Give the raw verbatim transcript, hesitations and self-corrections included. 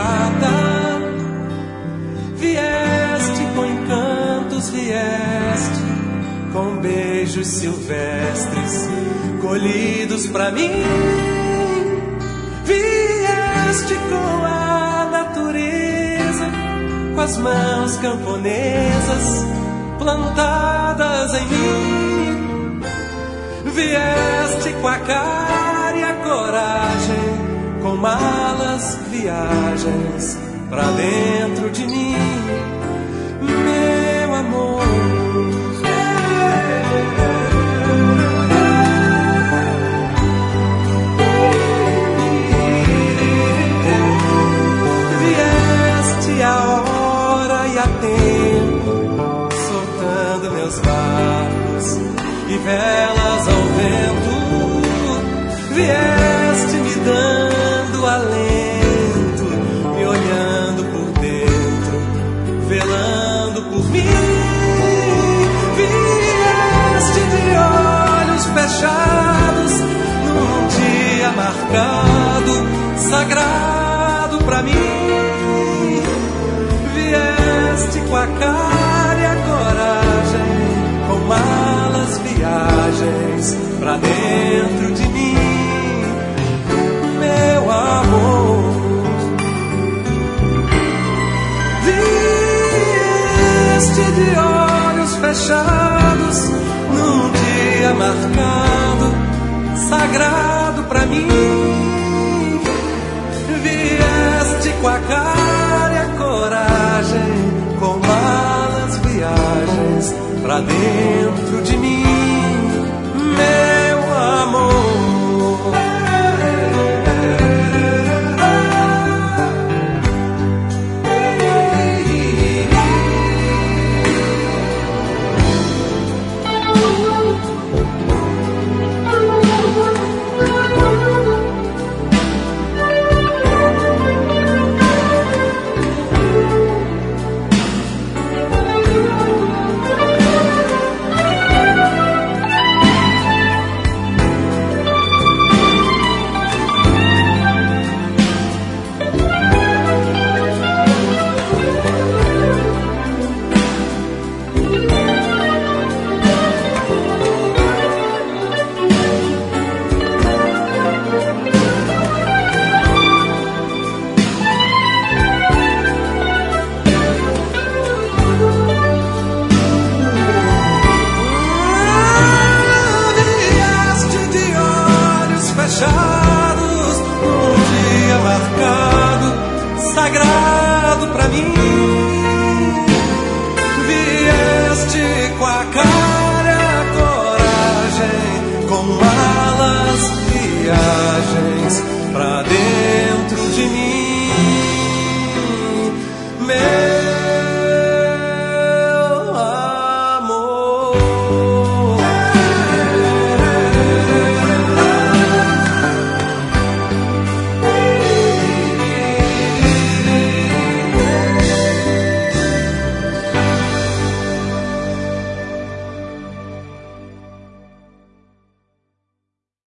prata. Vieste com encantos, vieste com beijos silvestres colhidos pra mim. Vieste com a natureza, com as mãos camponesas plantadas em mim. Vieste com a cara e a coragem, com malas, viagens pra dentro de mim, meu amor. Vieste a hora e a tempo, soltando meus barcos e velas ao vento. Vieste me dando alento, me olhando por dentro, velando por mim. Vieste de olhos fechados, num dia marcado, sagrado pra mim. Vieste com a cara e a coragem, com malas, viagens pra dentro de mim, meu amor. Vieste de olhos fechados, num dia marcado, sagrado pra mim. Vieste com a cara e a coragem, com malas, viagens pra dentro de